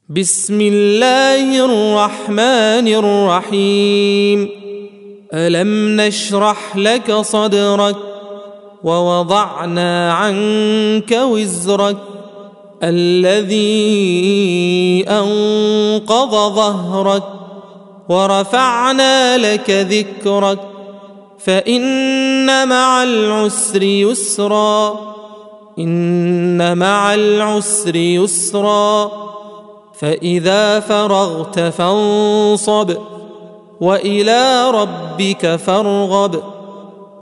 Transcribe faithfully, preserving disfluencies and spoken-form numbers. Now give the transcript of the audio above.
بسم الله الرحمن الرحيم. ألم نشرح لك صدرك ووضعنا عنك وزرك الذي أنقض ظهرك ورفعنا لك ذكرك فإن مع العسر يسرا إن مع العسر يسرا فإذا فرغت فانصب وإلى ربك فارغب.